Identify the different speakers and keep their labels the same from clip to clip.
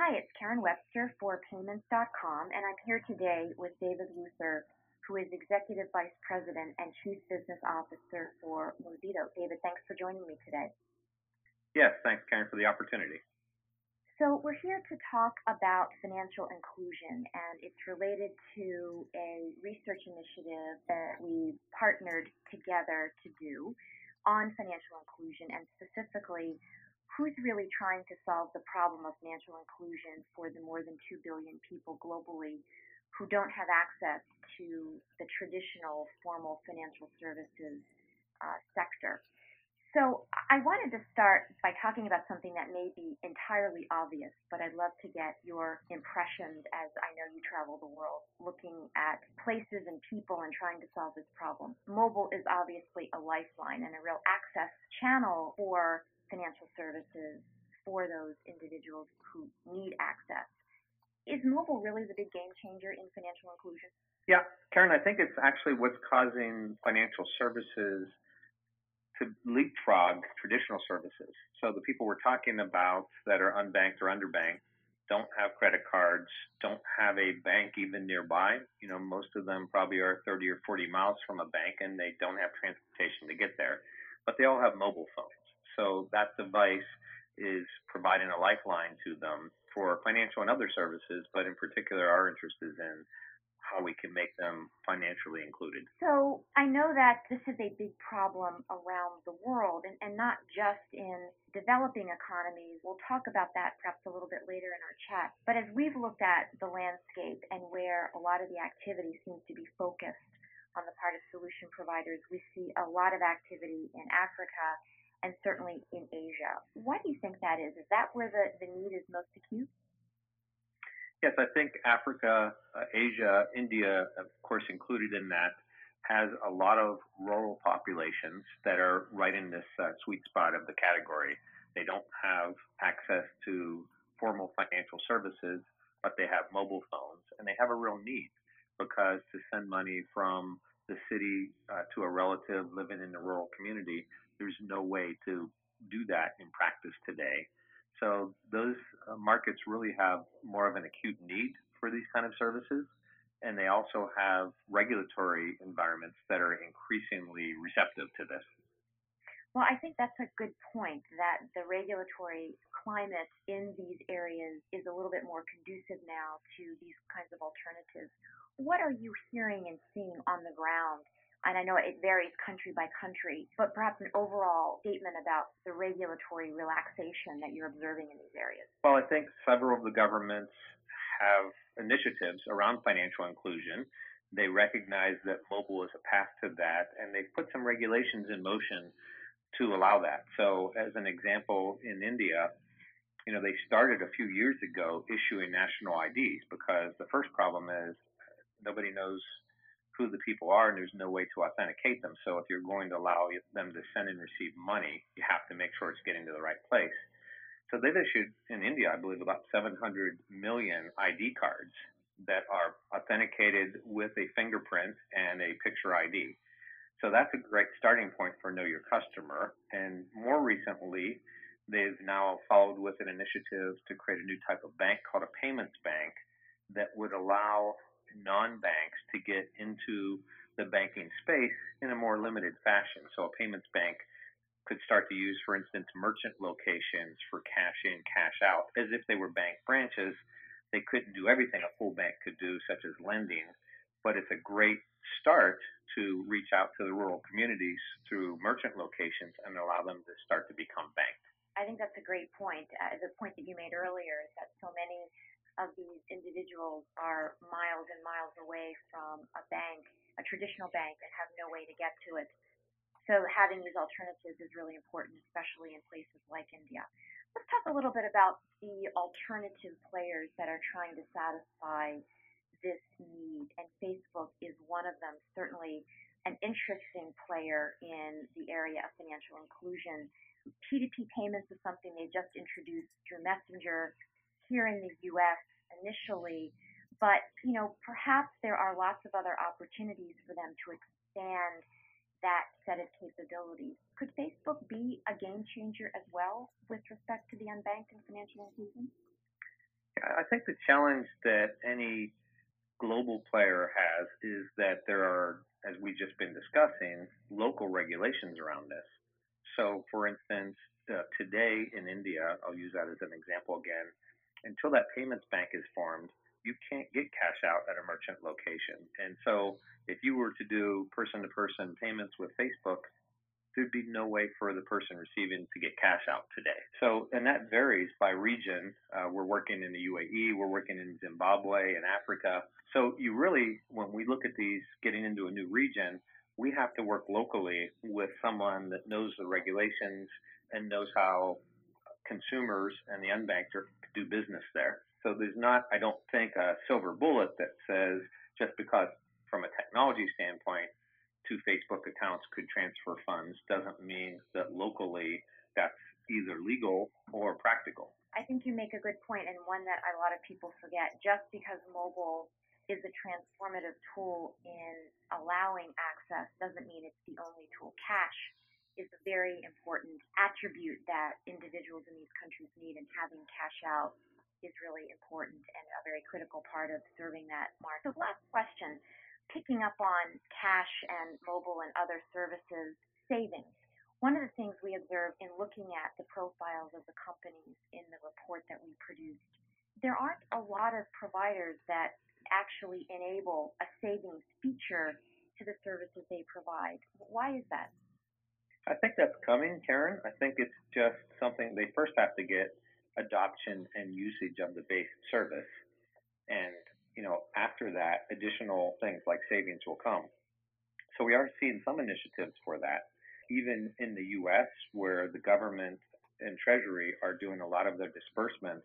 Speaker 1: Hi, it's Karen Webster for Payments.com, and I'm here today with David Luther, who is Executive Vice President and Chief Business Officer for Movito. David, thanks for joining me today.
Speaker 2: Yes, thanks, Karen, for the opportunity.
Speaker 1: So we're here to talk about financial inclusion, and it's related to a research initiative that we partnered together to do on financial inclusion, and specifically who's really trying to solve the problem of financial inclusion for the more than 2 billion people globally who don't have access to the traditional formal financial services sector. So I wanted to start by talking about something that may be entirely obvious, but I'd love to get your impressions as I know you travel the world looking at places and people and trying to solve this problem. Mobile is obviously a lifeline and a real access channel for financial services for those individuals who need access. Is mobile really the big game changer in financial inclusion?
Speaker 2: Yeah, Karen, I think it's actually what's causing financial services to leapfrog traditional services. So the people we're talking about that are unbanked or underbanked don't have credit cards, don't have a bank even nearby. Most of them probably are 30 or 40 miles from a bank and they don't have transportation to get there, but they all have mobile phones. So that device is providing a lifeline to them for financial and other services, but in particular, our interest is in how we can make them financially included.
Speaker 1: So I know that this is a big problem around the world and not just in developing economies. We'll talk about that perhaps a little bit later in our chat. But as we've looked at the landscape and where a lot of the activity seems to be focused on the part of solution providers, we see a lot of activity in Africa and certainly in Asia. Why do you think that is? Is that where the need is most acute?
Speaker 2: Yes, I think Africa, Asia, India, of course, included in that, has a lot of rural populations that are right in this sweet spot of the category. They don't have access to formal financial services, but they have mobile phones, and they have a real need because to send money from the city to a relative living in the rural community, there's no way to do that in practice today. So those markets really have more of an acute need for these kind of services, and they also have regulatory environments that are increasingly receptive to this.
Speaker 1: Well, I think that's a good point, that the regulatory climate in these areas is a little bit more conducive now to these kinds of alternatives. What are you hearing and seeing on the ground? And I know it varies country by country, but perhaps an overall statement about the regulatory relaxation that you're observing in these areas.
Speaker 2: Well, I think several of the governments have initiatives around financial inclusion. They recognize that mobile is a path to that, and they've put some regulations in motion to allow that. So as an example, in India, they started a few years ago issuing national IDs because the first problem is nobody knows who the people are and there's no way to authenticate them. So if you're going to allow them to send and receive money, you have to make sure it's getting to the right place. So they've issued in India, I believe, about 700 million ID cards that are authenticated with a fingerprint and a picture ID. So that's a great starting point for Know Your Customer. And more recently, they've now followed with an initiative to create a new type of bank called a payments bank that would allow non-banks to get into the banking space in a more limited fashion. So a payments bank could start to use, for instance, merchant locations for cash in, cash out, as if they were bank branches. They couldn't do everything a full bank could do, such as lending, but it's a great start to reach out to the rural communities through merchant locations and allow them to start to become banked.
Speaker 1: I think that's a great point. The point that you made earlier is that so many of these individuals are miles and miles away from a bank, a traditional bank, and have no way to get to it. So having these alternatives is really important, especially in places like India. Let's talk a little bit about the alternative players that are trying to satisfy this need, and Facebook is one of them, certainly an interesting player in the area of financial inclusion. P2P payments is something they just introduced through Messenger here in the U.S. initially, but perhaps there are lots of other opportunities for them to expand that set of capabilities. Could Facebook be a game changer as well with respect to the unbanked and financial inclusion?
Speaker 2: think the challenge that any global player has is that there are, as we've just been discussing, local regulations around this. So, for instance, today in India, I'll use that as an example again, until that payments bank is formed, you can't get cash out at a merchant location. And so, if you were to do person to person payments with Facebook, there'd be no way for the person receiving to get cash out today. So, and that varies by region. We're working in the UAE, we're working in Zimbabwe and Africa. So you really, when we look at these getting into a new region, we have to work locally with someone that knows the regulations and knows how consumers and the unbanked do business there. So there's not, I don't think, a silver bullet that says just because from a technology standpoint, two Facebook accounts could transfer funds doesn't mean that locally that's either legal or practical.
Speaker 1: I think you make a good point, and one that a lot of people forget. Just because mobile is a transformative tool in allowing access doesn't mean it's the only tool. Cash is a very important attribute that individuals in these countries need, and having cash out is really important and a very critical part of serving that market. So last question, picking up on cash and mobile and other services, savings. One of the things we observed in looking at the profiles of the companies in the report that we produced, there aren't a lot of providers that actually enable a savings feature to the services they provide. Why is that?
Speaker 2: I think that's coming, Karen. I think it's just something they first have to get adoption and usage of the base service. And, after that, additional things like savings will come. So we are seeing some initiatives for that. Even in the U.S., where the government and Treasury are doing a lot of their disbursements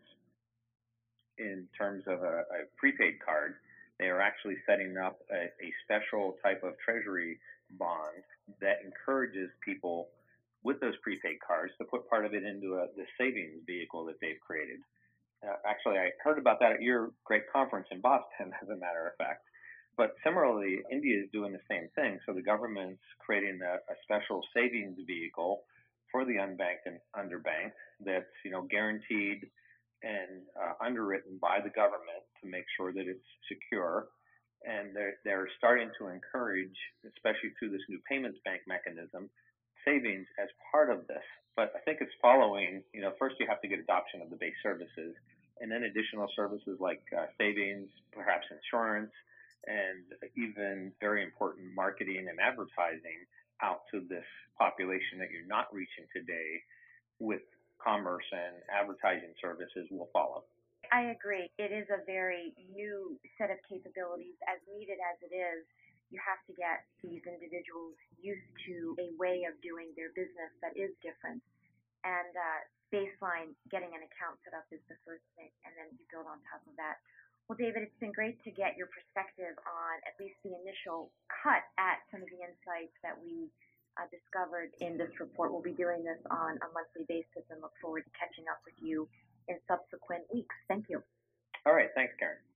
Speaker 2: in terms of a prepaid card, they are actually setting up a special type of Treasury bond that encourages people with those prepaid cards to put part of it into the savings vehicle that they've created. Actually, I heard about that at your great conference in Boston, as a matter of fact. But similarly, India is doing the same thing. So the government's creating a special savings vehicle for the unbanked and underbanked that's guaranteed and underwritten by the government to make sure that it's secure. And they're starting to encourage, especially through this new payments bank mechanism, savings as part of this. But I think it's following, first you have to get adoption of the base services, and then additional services like savings, perhaps insurance, and even very important marketing and advertising out to this population that you're not reaching today with commerce and advertising services will follow.
Speaker 1: I agree. It is a very new set of capabilities. As needed as it is, you have to get these individuals used to a way of doing their business that is different. And baseline, getting an account set up is the first thing, and then you build on top of that. Well, David, it's been great to get your perspective on at least the initial cut at some of the insights that we discovered in this report. We'll be doing this on a monthly basis and look forward to catching up with you in subsequent weeks. Thank you.
Speaker 2: All right. Thanks, Karen.